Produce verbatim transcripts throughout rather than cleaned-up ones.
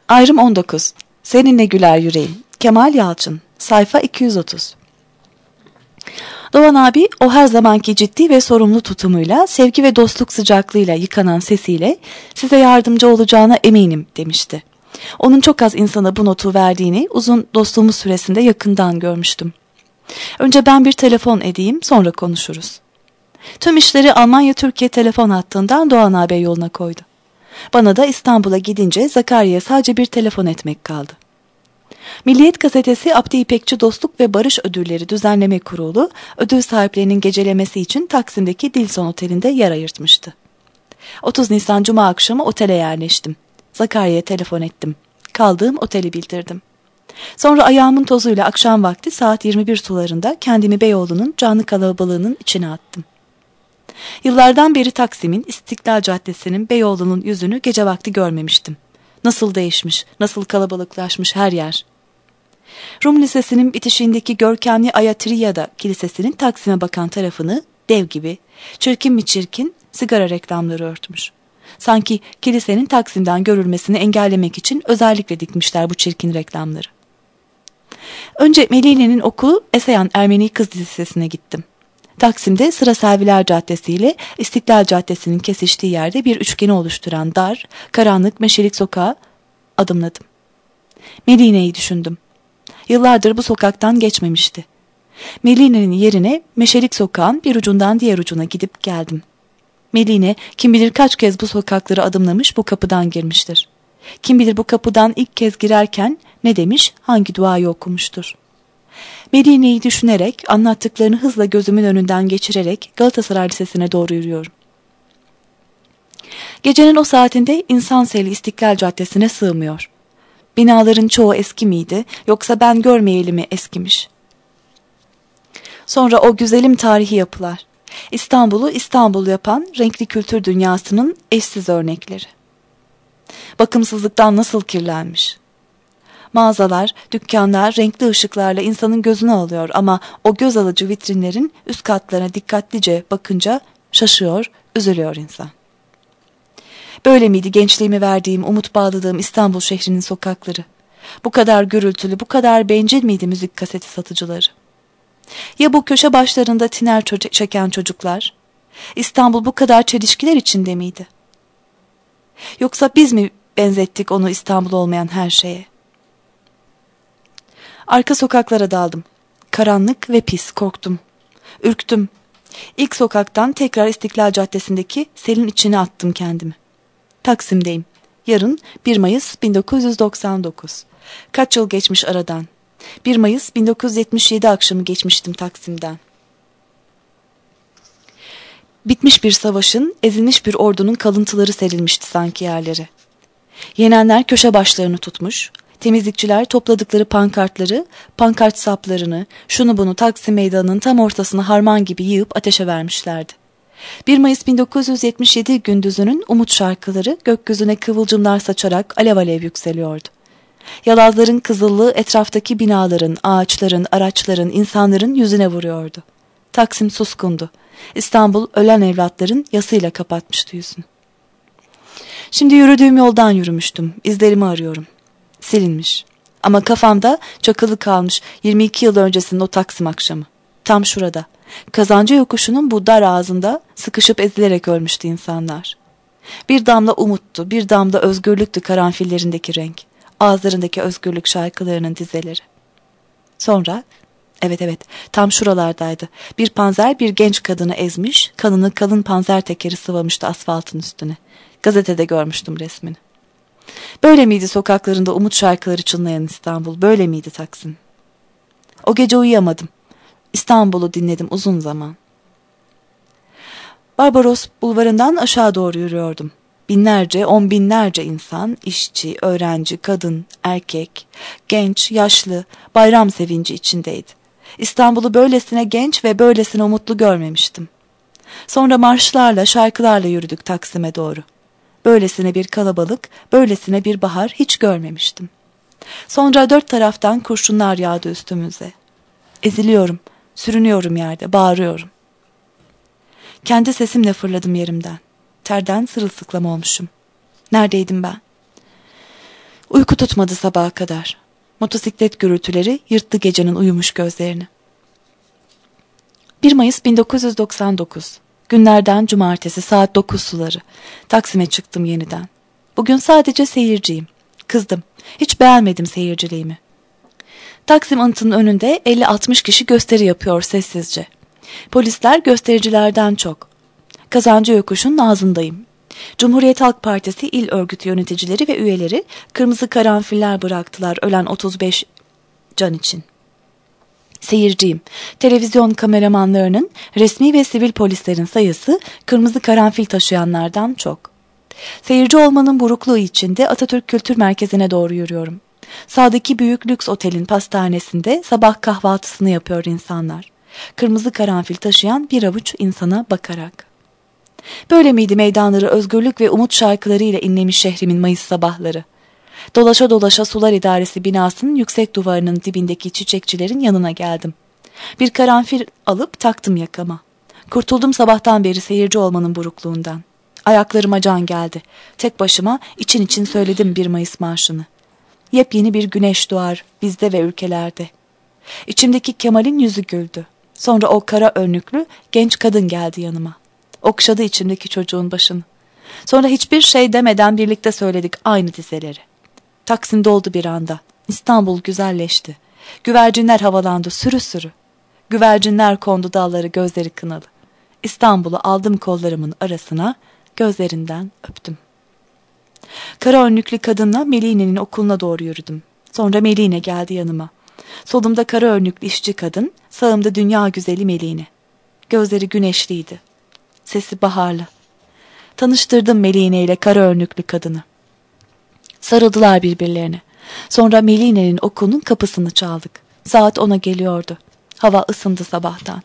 Ayrım on dokuz. Seninle güler yüreğim. Kemal Yalçın. Sayfa iki yüz otuz. Doğan abi o her zamanki ciddi ve sorumlu tutumuyla, sevgi ve dostluk sıcaklığıyla yıkanan sesiyle size yardımcı olacağına eminim demişti. Onun çok az insana bu notu verdiğini uzun dostluğumuz süresinde yakından görmüştüm. Önce ben bir telefon edeyim, sonra konuşuruz. Tüm işleri Almanya-Türkiye telefon hattından Doğan ağabey yoluna koydu. Bana da İstanbul'a gidince Zakarya'ya sadece bir telefon etmek kaldı. Milliyet Gazetesi Abdi İpekçi Dostluk ve Barış Ödülleri Düzenleme Kurulu, ödül sahiplerinin gecelemesi için Taksim'deki Dilson Oteli'nde yer ayırtmıştı. otuz Nisan Cuma akşamı otele yerleştim. Zakarya'ya telefon ettim. Kaldığım oteli bildirdim. Sonra ayağımın tozuyla akşam vakti saat yirmi bir sularında kendimi Beyoğlu'nun canlı kalabalığının içine attım. Yıllardan beri Taksim'in, İstiklal Caddesi'nin, Beyoğlu'nun yüzünü gece vakti görmemiştim. Nasıl değişmiş, nasıl kalabalıklaşmış her yer. Rum Lisesi'nin bitişiğindeki görkemli Ayatriyada Kilisesi'nin Taksim'e bakan tarafını dev gibi, çirkin mi çirkin sigara reklamları örtmüş. Sanki kilisenin Taksim'den görülmesini engellemek için özellikle dikmişler bu çirkin reklamları. Önce Meline'nin okulu Esayan Ermeni Kız Lisesi'ne gittim. Taksim'de Sıra Selviler Caddesi ile İstiklal Caddesi'nin kesiştiği yerde bir üçgeni oluşturan dar, karanlık meşelik sokağa adımladım. Meline'yi düşündüm. Yıllardır bu sokaktan geçmemişti. Meline'nin yerine meşelik sokağın bir ucundan diğer ucuna gidip geldim. Meline kim bilir kaç kez bu sokakları adımlamış, bu kapıdan girmiştir. Kim bilir bu kapıdan ilk kez girerken ne demiş, hangi duayı okumuştur. Medine'yi düşünerek, anlattıklarını hızla gözümün önünden geçirerek Galatasaray Lisesi'ne doğru yürüyorum. Gecenin o saatinde insan seli İstiklal Caddesi'ne sığmıyor. Binaların çoğu eski miydi, yoksa ben görmeyeli mi eskimiş? Sonra o güzelim tarihi yapılar. İstanbul'u İstanbul yapan renkli kültür dünyasının eşsiz örnekleri. Bakımsızlıktan nasıl kirlenmiş? Mağazalar, dükkanlar renkli ışıklarla insanın gözünü alıyor ama o göz alıcı vitrinlerin üst katlarına dikkatlice bakınca şaşıyor, üzülüyor insan. Böyle miydi gençliğimi verdiğim, umut bağladığım İstanbul şehrinin sokakları? Bu kadar gürültülü, bu kadar bencil miydi müzik kaseti satıcıları? Ya bu köşe başlarında tiner çocuk çeken çocuklar? İstanbul bu kadar çelişkiler içinde miydi? Yoksa biz mi benzettik onu İstanbul olmayan her şeye? Arka sokaklara daldım. Karanlık ve pis, korktum. Ürktüm. İlk sokaktan tekrar İstiklal Caddesi'ndeki selin içine attım kendimi. Taksim'deyim. Yarın bir Mayıs bin dokuz yüz doksan dokuz. Kaç yıl geçmiş aradan. bir Mayıs bin dokuz yüz yetmiş yedi akşamı geçmiştim Taksim'den. Bitmiş bir savaşın, ezilmiş bir ordunun kalıntıları serilmişti sanki yerlere. Yenenler köşe başlarını tutmuş, temizlikçiler topladıkları pankartları, pankart saplarını, şunu bunu Taksim Meydanı'nın tam ortasına harman gibi yığıp ateşe vermişlerdi. bir Mayıs bin dokuz yüz yetmiş yedi gündüzünün umut şarkıları gökyüzüne kıvılcımlar saçarak alev alev yükseliyordu. Yalazların kızıllığı etraftaki binaların, ağaçların, araçların, insanların yüzüne vuruyordu. Taksim suskundu. İstanbul ölen evlatların yasıyla kapatmıştı yüzünü. Şimdi yürüdüğüm yoldan yürümüştüm. İzlerimi arıyorum. Silinmiş. Ama kafamda çakılı kalmış yirmi iki yıl öncesinin o Taksim akşamı. Tam şurada. Kazancı yokuşunun bu dar ağzında sıkışıp ezilerek ölmüştü insanlar. Bir damla umuttu, bir damla özgürlüktü karanfillerindeki renk. Ağızlarındaki özgürlük şarkılarının dizeleri. Sonra, evet evet, tam şuralardaydı. Bir panzer bir genç kadını ezmiş, kanını kalın panzer tekeri sıvamıştı asfaltın üstüne. Gazetede görmüştüm resmini. Böyle miydi sokaklarında umut şarkıları çınlayan İstanbul? Böyle miydi Taksim? O gece uyuyamadım. İstanbul'u dinledim uzun zaman. Barbaros bulvarından aşağı doğru yürüyordum. Binlerce, on binlerce insan, işçi, öğrenci, kadın, erkek, genç, yaşlı, bayram sevinci içindeydi. İstanbul'u böylesine genç ve böylesine umutlu görmemiştim. Sonra marşlarla, şarkılarla yürüdük Taksim'e doğru. Böylesine bir kalabalık, böylesine bir bahar hiç görmemiştim. Sonra dört taraftan kurşunlar yağdı üstümüze. Eziliyorum, sürünüyorum yerde, bağırıyorum. Kendi sesimle fırladım yerimden. Terden sırılsıklam olmuşum. Neredeydim ben? Uyku tutmadı sabaha kadar. Motosiklet gürültüleri yırttı gecenin uyumuş gözlerini. bir Mayıs bin dokuz yüz doksan dokuz. Günlerden cumartesi saat dokuz suları. Taksim'e çıktım yeniden. Bugün sadece seyirciyim. Kızdım. Hiç beğenmedim seyirciliğimi. Taksim Anıtı'nın önünde elli altmış kişi gösteri yapıyor sessizce. Polisler göstericilerden çok. Kazancı Yokuş'un ağzındayım. Cumhuriyet Halk Partisi il örgütü yöneticileri ve üyeleri kırmızı karanfiller bıraktılar ölen otuz beş can için. Seyirciyim. Televizyon kameramanlarının, resmi ve sivil polislerin sayısı kırmızı karanfil taşıyanlardan çok. Seyirci olmanın burukluğu içinde Atatürk Kültür Merkezi'ne doğru yürüyorum. Sağdaki büyük lüks otelin pastanesinde sabah kahvaltısını yapıyor insanlar. Kırmızı karanfil taşıyan bir avuç insana bakarak. Böyle miydi meydanları özgürlük ve umut şarkılarıyla inlemiş şehrimin Mayıs sabahları? Dolaşa dolaşa Sular İdaresi binasının yüksek duvarının dibindeki çiçekçilerin yanına geldim. Bir karanfil alıp taktım yakama. Kurtuldum sabahtan beri seyirci olmanın burukluğundan. Ayaklarıma can geldi. Tek başıma için için söyledim bir Mayıs marşını. Yepyeni bir güneş doğar bizde ve ülkelerde. İçimdeki Kemal'in yüzü güldü. Sonra o kara önlüklü genç kadın geldi yanıma. Okşadı içimdeki çocuğun başını. Sonra hiçbir şey demeden birlikte söyledik aynı dizeleri. Taksim doldu bir anda. İstanbul güzelleşti. Güvercinler havalandı sürü sürü. Güvercinler kondu dalları gözleri kınalı. İstanbul'u aldım kollarımın arasına, gözlerinden öptüm. Kara önlüklü kadınla Meline'nin okuluna doğru yürüdüm. Sonra Meline geldi yanıma. Solumda kara önlüklü işçi kadın, sağımda dünya güzeli Meline. Gözleri güneşliydi. Sesi baharlı. Tanıştırdım Meline ile kara önlüklü kadını. Sarıldılar birbirlerine. Sonra Meline'nin okulunun kapısını çaldık. Saat ona geliyordu. Hava ısındı sabahtan.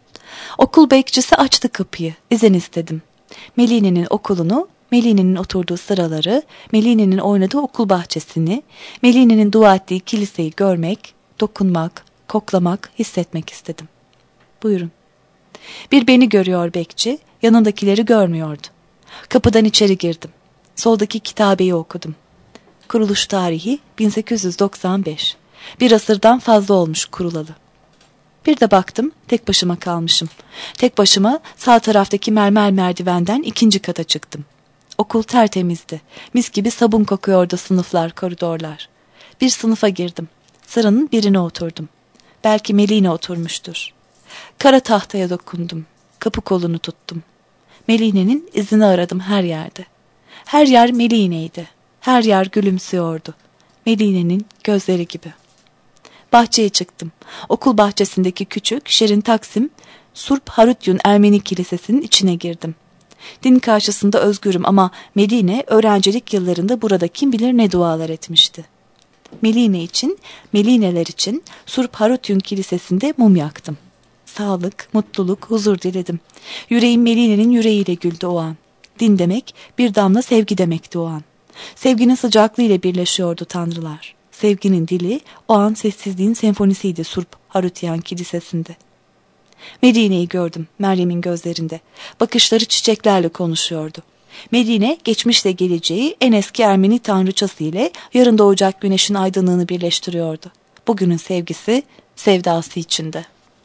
Okul bekçisi açtı kapıyı. İzin istedim. Meline'nin okulunu, Meline'nin oturduğu sıraları, Meline'nin oynadığı okul bahçesini, Meline'nin dua ettiği kiliseyi görmek, dokunmak, koklamak, hissetmek istedim. Buyurun. Bir beni görüyor bekçi, yanındakileri görmüyordu. Kapıdan içeri girdim. Soldaki kitabeyi okudum. Kuruluş tarihi bin sekiz yüz doksan beş. Bir asırdan fazla olmuş kurulalı. Bir de baktım, tek başıma kalmışım. Tek başıma sağ taraftaki mermer merdivenden ikinci kata çıktım. Okul tertemizdi. Mis gibi sabun kokuyordu sınıflar, koridorlar. Bir sınıfa girdim. Sıranın birine oturdum. Belki Meline oturmuştur. Kara tahtaya dokundum. Kapı kolunu tuttum. Meline'nin izini aradım her yerde. Her yer Meline'ydi. Her yer gülümsüyordu. Meline'nin gözleri gibi. Bahçeye çıktım. Okul bahçesindeki küçük, şirin Taksim, Surp Harutyun Ermeni Kilisesi'nin içine girdim. Din karşısında özgürüm ama Meline öğrencilik yıllarında burada kim bilir ne dualar etmişti. Meline için, Melineler için Surp Harutyun Kilisesi'nde mum yaktım. Sağlık, mutluluk, huzur diledim. Yüreğim Meline'nin yüreğiyle güldü o an. Din demek bir damla sevgi demekti o an. Sevginin sıcaklığı ile birleşiyordu tanrılar. Sevginin dili o an sessizliğin senfonisiydi Surp Harutyan Kilisesi'nde. Medine'yi gördüm Meryem'in gözlerinde. Bakışları çiçeklerle konuşuyordu. Medine geçmişle geleceği en eski Ermeni tanrıçası ile yarın doğacak güneşin aydınlığını birleştiriyordu. Bugünün sevgisi sevdası içinde.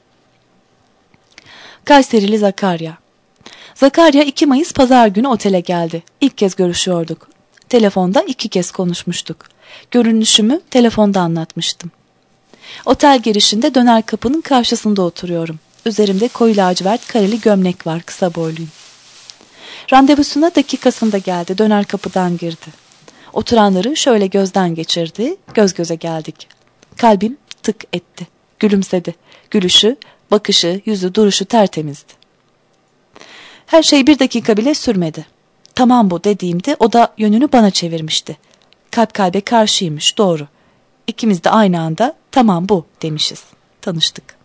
Kayserili Zakarya. Zakarya iki Mayıs pazar günü otele geldi. İlk kez görüşüyorduk. Telefonda iki kez konuşmuştuk. Görünüşümü telefonda anlatmıştım. Otel girişinde döner kapının karşısında oturuyorum. Üzerimde koyu lacivert kareli gömlek var, kısa boyluyum. Randevusuna dakikasında geldi, döner kapıdan girdi. Oturanları şöyle gözden geçirdi, göz göze geldik. Kalbim tık etti, gülümsedi. Gülüşü, bakışı, yüzü, duruşu tertemizdi. Her şey bir dakika bile sürmedi. Tamam bu dediğimde o da yönünü bana çevirmişti. Kalp kalbe karşıymış, doğru. İkimiz de aynı anda tamam bu demişiz. Tanıştık.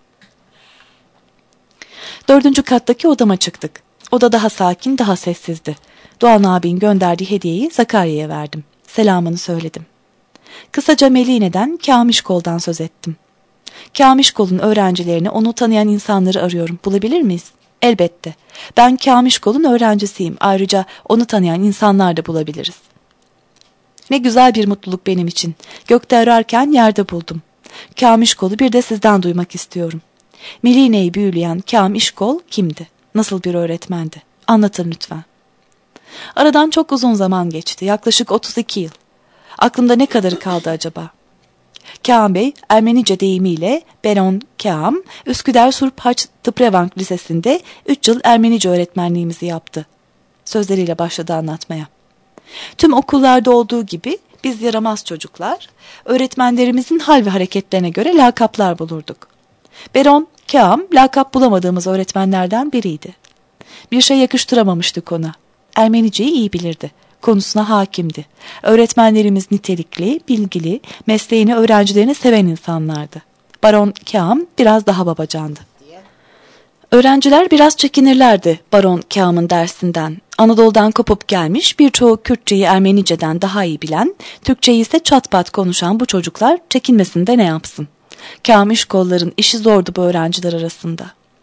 Dördüncü kattaki odama çıktık. Oda daha sakin, daha sessizdi. Doğan abinin gönderdiği hediyeyi Zakarya'ya verdim. Selamını söyledim. Kısaca Meline'den, Kamışkol'dan söz ettim. Kamışkol'un öğrencilerini, onu tanıyan insanları arıyorum. Bulabilir miyiz? Elbette. Ben Kamışkol'un öğrencisiyim. Ayrıca onu tanıyan insanlar da bulabiliriz. Ne güzel bir mutluluk benim için. Gökte ararken yerde buldum. Kağım İşkol'u bir de sizden duymak istiyorum. Miline'yi büyüleyen Kağım İşkol kimdi? Nasıl bir öğretmendi? Anlatın lütfen. Aradan çok uzun zaman geçti. Yaklaşık otuz iki yıl. Aklımda ne kadarı kaldı acaba? Kağım Bey, Ermenice deyimiyle Beron Kağım, Üsküdar Surp Haç Tıprevank Lisesi'nde üç yıl Ermenice öğretmenliğimizi yaptı. Sözleriyle başladı anlatmaya. Tüm okullarda olduğu gibi biz yaramaz çocuklar, öğretmenlerimizin hal ve hareketlerine göre lakaplar bulurduk. Beron Kağım, lakap bulamadığımız öğretmenlerden biriydi. Bir şey yakıştıramamıştık ona. Ermeniceyi iyi bilirdi. Konusuna hakimdi. Öğretmenlerimiz nitelikli, bilgili, mesleğini, öğrencilerini seven insanlardı. Baron Kağım biraz daha babacandı. Öğrenciler biraz çekinirlerdi Baron Kağım'ın dersinden. Anadolu'dan kopup gelmiş, birçoğu Kürtçeyi Ermeniceden daha iyi bilen, Türkçeyi ise çat pat konuşan bu çocuklar çekinmesin de ne yapsın? Kağım İşkolların işi zordu bu öğrenciler arasında.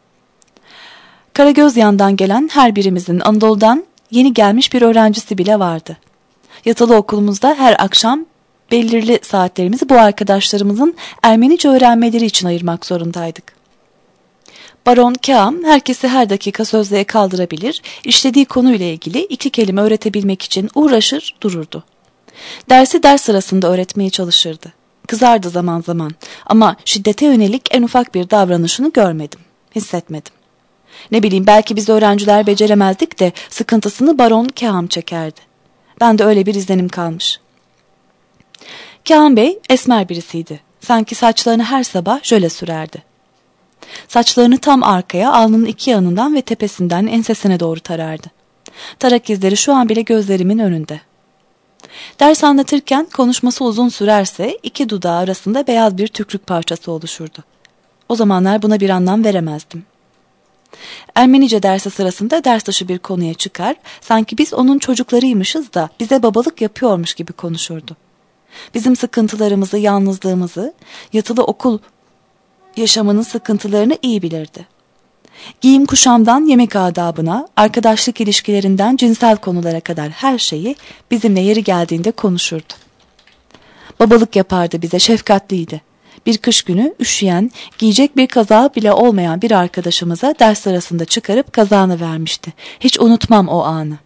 Karagözyan'dan gelen her birimizin Anadolu'dan yeni gelmiş bir öğrencisi bile vardı. Yatılı okulumuzda her akşam belirli saatlerimizi bu arkadaşlarımızın Ermenice öğrenmeleri için ayırmak zorundaydık. Baron Kağım herkesi her dakika sözlüğe kaldırabilir, işlediği konuyla ilgili iki kelime öğretebilmek için uğraşır dururdu. Dersi ders sırasında öğretmeye çalışırdı. Kızardı zaman zaman ama şiddete yönelik en ufak bir davranışını görmedim, hissetmedim. Ne bileyim, belki biz öğrenciler beceremezdik de sıkıntısını Baron Kağım çekerdi. Ben de öyle bir izlenim kalmış. Kağım Bey esmer birisiydi. Sanki saçlarını her sabah jöle sürerdi. Saçlarını tam arkaya, alnının iki yanından ve tepesinden ensesine doğru tarardı. Tarak izleri şu an bile gözlerimin önünde. Ders anlatırken konuşması uzun sürerse iki dudağı arasında beyaz bir tükrük parçası oluşurdu. O zamanlar buna bir anlam veremezdim. Ermenice dersi sırasında ders dışı bir konuya çıkar, sanki biz onun çocuklarıymışız da bize babalık yapıyormuş gibi konuşurdu. Bizim sıkıntılarımızı, yalnızlığımızı, yatılı okul yaşamının sıkıntılarını iyi bilirdi. Giyim kuşamdan yemek adabına, arkadaşlık ilişkilerinden cinsel konulara kadar her şeyi bizimle yeri geldiğinde konuşurdu. Babalık yapardı bize, şefkatliydi. Bir kış günü üşüyen, giyecek bir kazağı bile olmayan bir arkadaşımıza ders sırasında çıkarıp kazağını vermişti. Hiç unutmam o anı.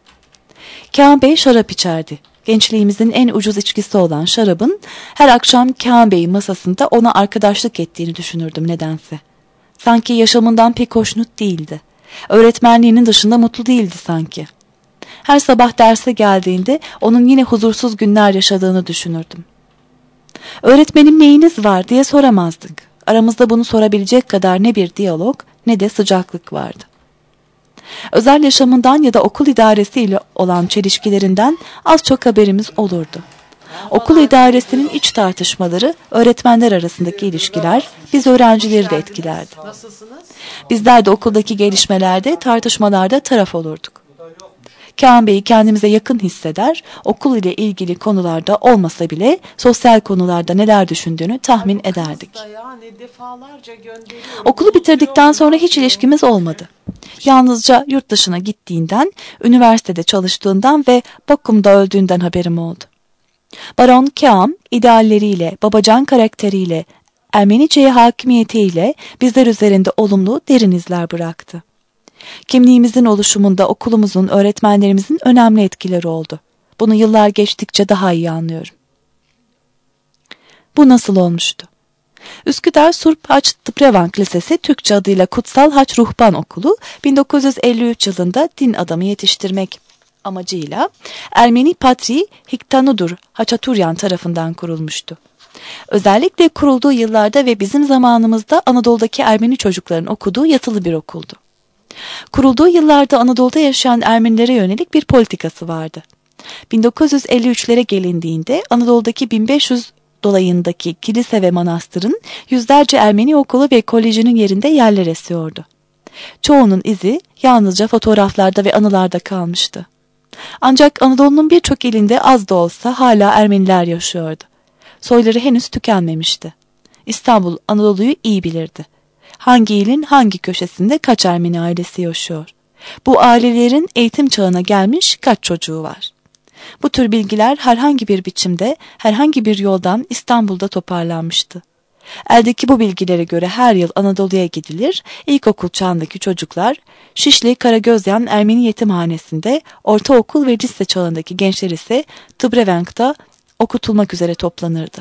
Kağım Bey şarap içerdi. Gençliğimizin en ucuz içkisi olan şarabın her akşam Kağım Bey'in masasında ona arkadaşlık ettiğini düşünürdüm nedense. Sanki yaşamından pek hoşnut değildi. Öğretmenliğinin dışında mutlu değildi sanki. Her sabah derse geldiğinde onun yine huzursuz günler yaşadığını düşünürdüm. Öğretmenim neyiniz var diye soramazdık. Aramızda bunu sorabilecek kadar ne bir diyalog ne de sıcaklık vardı. Özel yaşamından ya da okul idaresiyle olan çelişkilerinden az çok haberimiz olurdu. Okul idaresinin iç tartışmaları, öğretmenler arasındaki ilişkiler biz öğrencileri de etkilerdi. Bizler de okuldaki gelişmelerde, tartışmalarda taraf olurduk. Kağım Bey'i kendimize yakın hisseder, okul ile ilgili konularda olmasa bile sosyal konularda neler düşündüğünü tahmin ederdik. Okulu bitirdikten sonra hiç ilişkimiz olmadı. Yalnızca yurt dışına gittiğinden, üniversitede çalıştığından ve Bakkum'da öldüğünden haberim oldu. Baron Kağım idealleriyle, babacan karakteriyle, Ermenice'ye hakimiyetiyle bizler üzerinde olumlu derin izler bıraktı. Kimliğimizin oluşumunda okulumuzun, öğretmenlerimizin önemli etkileri oldu. Bunu yıllar geçtikçe daha iyi anlıyorum. Bu nasıl olmuştu? Üsküdar Surp Haç Tıprevank Lisesi Türkçe adıyla Kutsal Haç Ruhban Okulu bin dokuz yüz elli üç yılında din adamı yetiştirmek amacıyla Ermeni Patri Hiktanudur Haçaturyan tarafından kurulmuştu. Özellikle kurulduğu yıllarda ve bizim zamanımızda Anadolu'daki Ermeni çocukların okuduğu yatılı bir okuldu. Kurulduğu yıllarda Anadolu'da yaşayan Ermenilere yönelik bir politikası vardı. bin dokuz yüz elli üçlere gelindiğinde Anadolu'daki bin beş yüz dolayındaki kilise ve manastırın yüzlerce Ermeni okulu ve kolejinin yerinde yerler esiyordu. Çoğunun izi yalnızca fotoğraflarda ve anılarda kalmıştı. Ancak Anadolu'nun birçok ilinde az da olsa hala Ermeniler yaşıyordu. Soyları henüz tükenmemişti. İstanbul Anadolu'yu iyi bilirdi. Hangi ilin hangi köşesinde kaç Ermeni ailesi yaşıyor? Bu ailelerin eğitim çağına gelmiş kaç çocuğu var? Bu tür bilgiler herhangi bir biçimde, herhangi bir yoldan İstanbul'da toparlanmıştı. Eldeki bu bilgilere göre her yıl Anadolu'ya gidilir, ilkokul çağındaki çocuklar Şişli Karagözyan Ermeni Yetimhanesi'nde, ortaokul ve lise çağındaki gençler ise Tıbrevank'ta okutulmak üzere toplanırdı.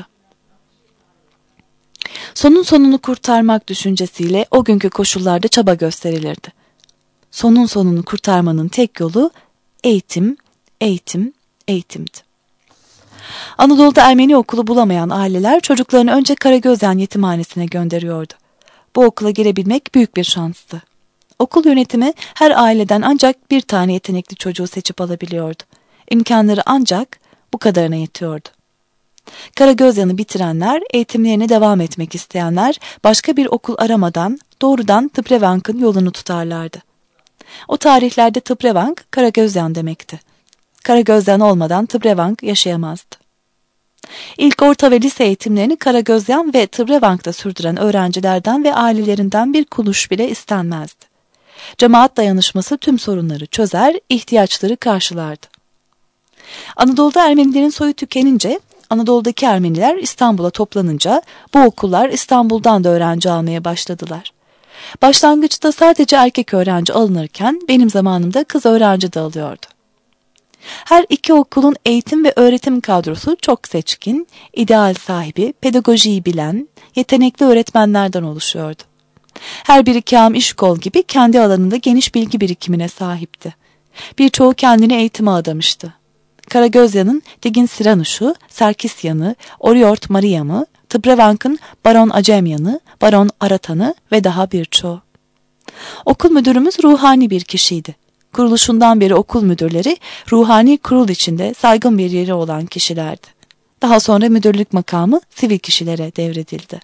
Sonun sonunu kurtarmak düşüncesiyle o günkü koşullarda çaba gösterilirdi. Sonun sonunu kurtarmanın tek yolu eğitim, eğitim, eğitimdi. Anadolu'da Ermeni okulu bulamayan aileler çocuklarını önce Karagözyan Yetimhanesi'ne gönderiyordu. Bu okula girebilmek büyük bir şanstı. Okul yönetimi her aileden ancak bir tane yetenekli çocuğu seçip alabiliyordu. İmkanları ancak bu kadarına yetiyordu. Karagözyan'ı bitirenler, eğitimlerine devam etmek isteyenler başka bir okul aramadan doğrudan Tıbrevank'ın yolunu tutarlardı. O tarihlerde Tıbrevank, Karagözyan demekti. Karagözyan olmadan Tıbrevank yaşayamazdı. İlk orta ve lise eğitimlerini Karagözyan ve Tıbrevank'ta sürdüren öğrencilerden ve ailelerinden bir kuruş bile istenmezdi. Cemaat dayanışması tüm sorunları çözer, ihtiyaçları karşılardı. Anadolu'da Ermenilerin soyu tükenince, Anadolu'daki Ermeniler İstanbul'a toplanınca bu okullar İstanbul'dan da öğrenci almaya başladılar. Başlangıçta sadece erkek öğrenci alınırken benim zamanımda kız öğrenci de alıyordu. Her iki okulun eğitim ve öğretim kadrosu çok seçkin, ideal sahibi, pedagojiyi bilen, yetenekli öğretmenlerden oluşuyordu. Her biri Kâm İşkol gibi kendi alanında geniş bilgi birikimine sahipti. Birçoğu kendini eğitime adamıştı. Karagözyan'ın Digin Siranuş'u, Sarkisyan'ı, Oriort Mariam'ı, Tıbrevank'ın Baron Acemyan'ı, Baron Aratan'ı ve daha birçoğu. Okul müdürümüz ruhani bir kişiydi. Kuruluşundan beri okul müdürleri ruhani kurul içinde saygın bir yeri olan kişilerdi. Daha sonra müdürlük makamı sivil kişilere devredildi.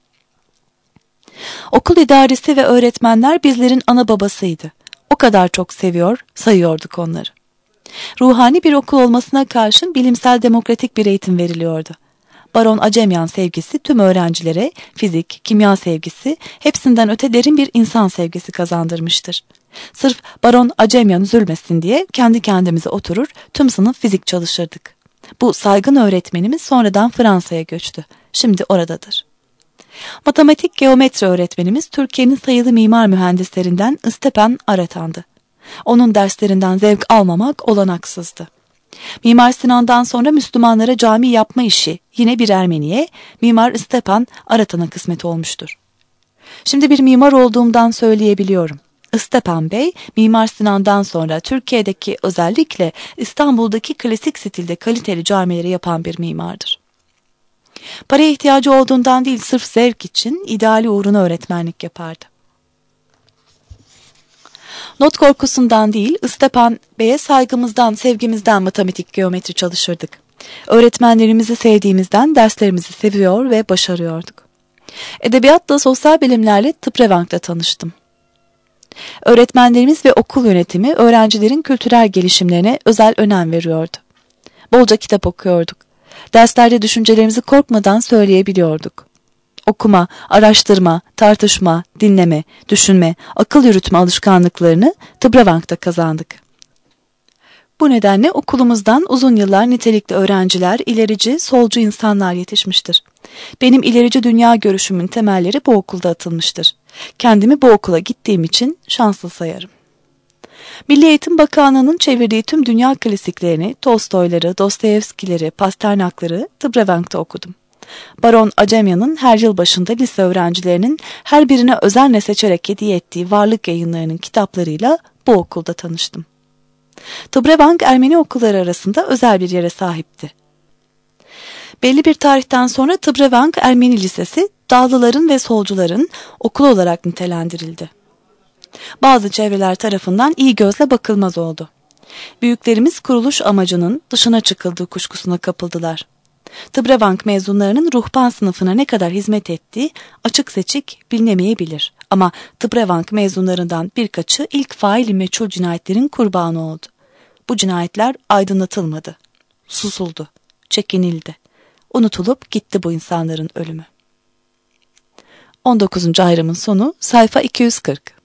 Okul idaresi ve öğretmenler bizlerin ana babasıydı. O kadar çok seviyor, sayıyorduk onları. Ruhani bir okul olmasına karşın bilimsel demokratik bir eğitim veriliyordu. Baron Acemyan sevgisi tüm öğrencilere fizik, kimya sevgisi, hepsinden öte derin bir insan sevgisi kazandırmıştır. Sırf Baron Acemyan üzülmesin diye kendi kendimize oturur, tüm sınıf fizik çalışırdık. Bu saygın öğretmenimiz sonradan Fransa'ya göçtü. Şimdi oradadır. Matematik geometri öğretmenimiz Türkiye'nin sayılı mimar mühendislerinden Stepan Aratan'dı. Onun derslerinden zevk almamak olanaksızdı. Mimar Sinan'dan sonra Müslümanlara cami yapma işi yine bir Ermeniye, Mimar Stepan Aratan'a kısmet olmuştur. Şimdi bir mimar olduğumdan söyleyebiliyorum. Stepan Bey, Mimar Sinan'dan sonra Türkiye'deki özellikle İstanbul'daki klasik stilde kaliteli camileri yapan bir mimardır. Paraya ihtiyacı olduğundan değil, sırf zevk için ideali uğruna öğretmenlik yapardı. Not korkusundan değil, Stepan Bey'e saygımızdan, sevgimizden matematik, geometri çalışırdık. Öğretmenlerimizi sevdiğimizden derslerimizi seviyor ve başarıyorduk. Edebiyatla, sosyal bilimlerle Tıbrevank'ta tanıştım. Öğretmenlerimiz ve okul yönetimi öğrencilerin kültürel gelişimlerine özel önem veriyordu. Bolca kitap okuyorduk. Derslerde düşüncelerimizi korkmadan söyleyebiliyorduk. Okuma, araştırma, tartışma, dinleme, düşünme, akıl yürütme alışkanlıklarını Tıbrevank'ta kazandık. Bu nedenle okulumuzdan uzun yıllar nitelikli öğrenciler, ilerici, solcu insanlar yetişmiştir. Benim ilerici dünya görüşümün temelleri bu okulda atılmıştır. Kendimi bu okula gittiğim için şanslı sayarım. Milli Eğitim Bakanlığı'nın çevirdiği tüm dünya klasiklerini, Tolstoyları, Dostoyevskileri, Pasternakları Tıbrevank'ta okudum. Baron Acemyan'ın her yıl başında lise öğrencilerinin her birine özenle seçerek hediye ettiği Varlık Yayınları'nın kitaplarıyla bu okulda tanıştım. Tıbrevank Ermeni okulları arasında özel bir yere sahipti. Belli bir tarihten sonra Tıbrevank Ermeni Lisesi dağlıların ve solcuların okulu olarak nitelendirildi. Bazı çevreler tarafından iyi gözle bakılmaz oldu. Büyüklerimiz kuruluş amacının dışına çıkıldığı kuşkusuna kapıldılar. Tıbrevank mezunlarının ruhban sınıfına ne kadar hizmet ettiği açık seçik bilinemeyebilir. Ama Tıbrevank mezunlarından birkaçı ilk faili meçhul cinayetlerin kurbanı oldu. Bu cinayetler aydınlatılmadı, susuldu, çekinildi. Unutulup gitti bu insanların ölümü. on dokuzuncu ayrımın sonu sayfa iki yüz kırk.